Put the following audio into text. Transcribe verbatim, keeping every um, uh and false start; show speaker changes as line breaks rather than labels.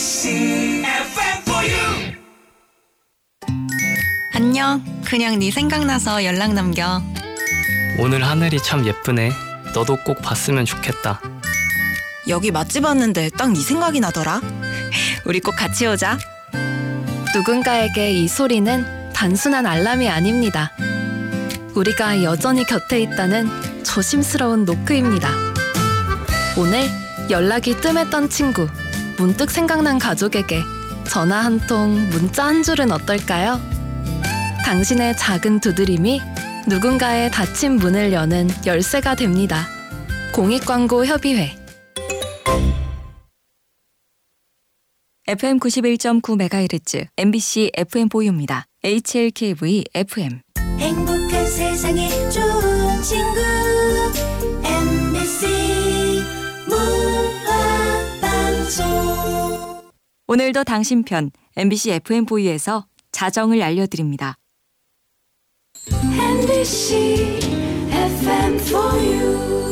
엠비씨 에프엠 포유.
안녕. 그냥 네 생각나서 연락 남겨.
오늘 하늘이 참 예쁘네. 너도 꼭 봤으면 좋겠다.
여기 맛집 왔는데 딱 네 생각이 나더라. 우리 꼭 같이 오자.
누군가에게 이 소리는 단순한 알람이 아닙니다. 우리가 여전히 곁에 있다는 조심스러운 노크입니다. 오늘 연락이 뜸했던 친구, 문득 생각난 가족에게 전화 한 통, 문자 한 줄은 어떨까요? 당신의 작은 두드림이 누군가의 닫힌 문을 여는 열쇠가 됩니다. 공익광고 협의회.
에프엠 구십일 점 구 메가헤르츠 엠비씨 에프엠 보유입니다. 에이치엘케이브이 에프엠.
행복한 세상에 좋은 친구 엠비씨 문화방송.
오늘도 당신 편 엠비씨 에프엠 보유에서 자정을 알려드립니다.
엠비씨 에프엠 for you.